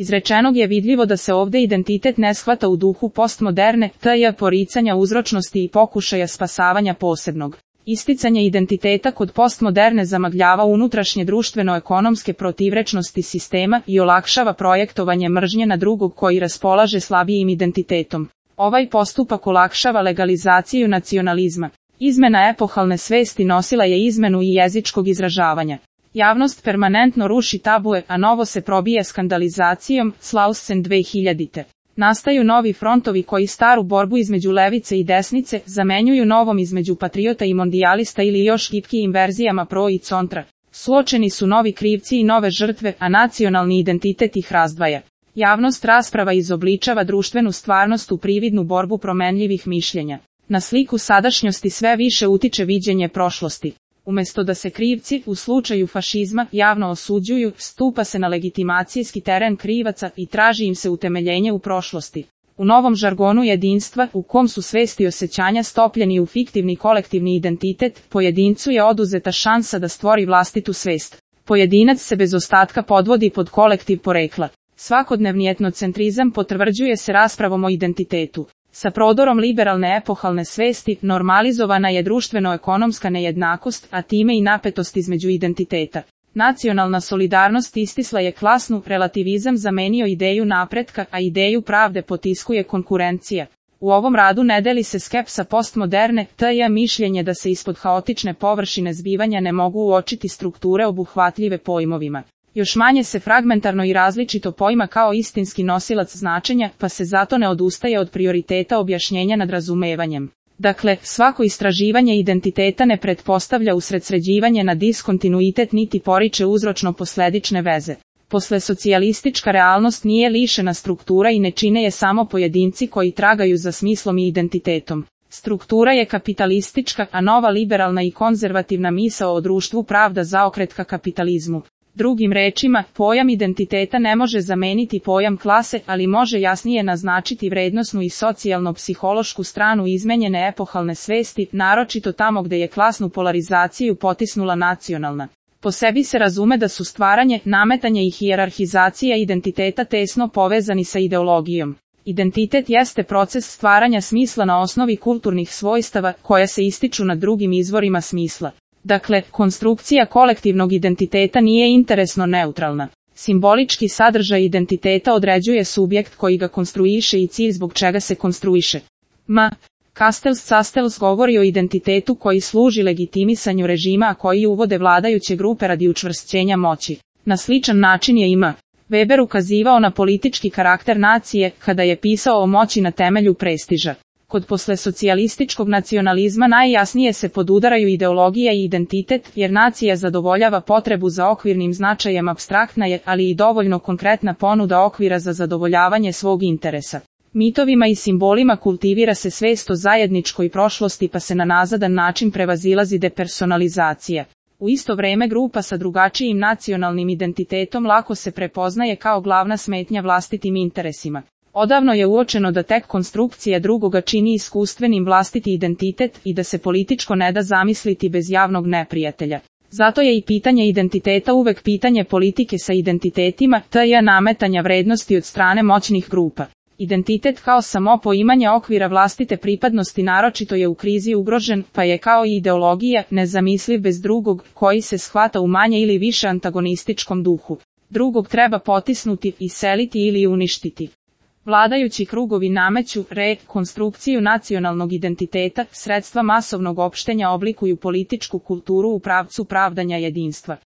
Izrečenog je vidljivo da se ovde identitet ne shvata u duhu postmoderne, poricanja uzročnosti i pokušaja spasavanja posebnog. Isticanje identiteta kod postmoderne zamagljava unutrašnje društveno-ekonomske protivrečnosti sistema i olakšava projektovanje mržnje na drugog koji raspolaže slabijim identitetom. Ovaj postupak olakšava legalizaciju nacionalizma. Izmena epohalne svesti nosila je izmenu i jezičkog izražavanja. Javnost permanentno ruši tabue, a novo se probije skandalizacijom, Slausen 2000. Nastaju novi frontovi koji staru borbu između levice i desnice zamenjuju novom između patriota i mondijalista ili još gipkijim verzijama pro i contra. Suočeni su novi krivci i nove žrtve, a nacionalni identitet ih razdvaja. Javnost rasprava izobličava društvenu stvarnost u prividnu borbu promenljivih mišljenja. Na sliku sadašnjosti sve više utiče viđenje prošlosti. Umesto da se krivci, u slučaju fašizma, javno osuđuju, stupa se na legitimacijski teren krivaca i traži im se utemeljenje u prošlosti. U novom žargonu jedinstva, u kom su svesti i osjećanja stopljeni u fiktivni kolektivni identitet, pojedincu je oduzeta šansa da stvori vlastitu svest. Pojedinac se bez ostatka podvodi pod kolektiv porekla. Svakodnevni etnocentrizam potvrđuje se raspravom o identitetu. Sa prodorom liberalne epohalne svesti normalizovana je društveno-ekonomska nejednakost, a time i napetost između identiteta. Nacionalna solidarnost istisla je klasnu, relativizam zamenio ideju napretka, a ideju pravde potiskuje konkurencija. U ovom radu ne deli se skepsa postmoderne, mišljenje da se ispod haotične površine zbivanja ne mogu uočiti strukture obuhvatljive pojmovima. Još manje se fragmentarno i različito pojma kao istinski nosilac značenja, pa se zato ne odustaje od prioriteta objašnjenja nad razumevanjem. Dakle, svako istraživanje identiteta ne pretpostavlja usredsređivanje na diskontinuitet niti poriče uzročno-posledične veze. Posle socijalistička realnost nije lišena struktura i ne čine je samo pojedinci koji tragaju za smislom i identitetom. Struktura je kapitalistička, a nova liberalna i konzervativna misao o društvu pravda zaokret ka kapitalizmu. Drugim rečima, pojam identiteta ne može zameniti pojam klase, ali može jasnije naznačiti vrednosnu i socijalno-psihološku stranu izmenjene epohalne svesti, naročito tamo gde je klasnu polarizaciju potisnula nacionalna. Po sebi se razume da su stvaranje, nametanje i hijerarhizacija identiteta tesno povezani sa ideologijom. Identitet jeste proces stvaranja smisla na osnovi kulturnih svojstava, koja se ističu na drugim izvorima smisla. Dakle, konstrukcija kolektivnog identiteta nije interesno neutralna. Simbolički sadržaj identiteta određuje subjekt koji ga konstruiše i cilj zbog čega se konstruiše. Castells govori o identitetu koji služi legitimisanju režima, a koji uvode vladajuće grupe radi učvršćenja moći. Na sličan način je ima Weber ukazivao na politički karakter nacije, kada je pisao o moći na temelju prestiža. Kod poslesocijalističkog nacionalizma najjasnije se podudaraju ideologija i identitet, jer nacija zadovoljava potrebu za okvirnim značajem apstraktna je, ali i dovoljno konkretna ponuda okvira za zadovoljavanje svog interesa. Mitovima i simbolima kultivira se svest o zajedničkoj prošlosti pa se na nazadan način prevazilazi depersonalizacija. U isto vreme grupa sa drugačijim nacionalnim identitetom lako se prepoznaje kao glavna smetnja vlastitim interesima. Odavno je uočeno da tek konstrukcija drugoga čini iskustvenim vlastiti identitet i da se političko ne da zamisliti bez javnog neprijatelja. Zato je i pitanje identiteta uvek pitanje politike sa identitetima, nametanja vrednosti od strane moćnih grupa. Identitet kao samo poimanje okvira vlastite pripadnosti naročito je u krizi ugrožen, pa je kao i ideologija nezamisliv bez drugog, koji se shvata u manje ili više antagonističkom duhu. Drugog treba potisnuti, iseliti ili uništiti. Vladajući krugovi nameću konstrukciju nacionalnog identiteta, sredstva masovnog opštenja oblikuju političku kulturu u pravcu pravdanja jedinstva.